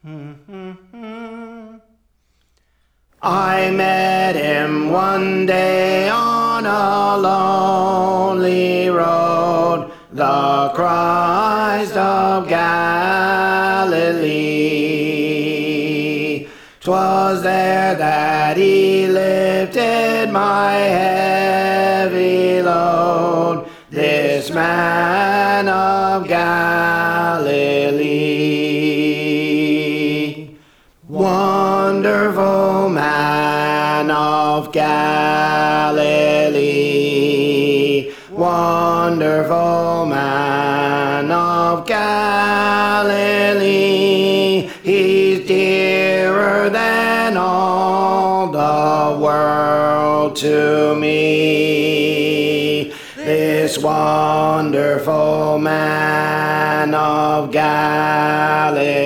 I met him one day on a lonely road, the Christ of Galilee. 'Twas there that he lifted my heavy load, this man of Galilee. Wonderful man of Galilee, wonderful man of Galilee, he's dearer than all the world to me. This wonderful man of Galilee.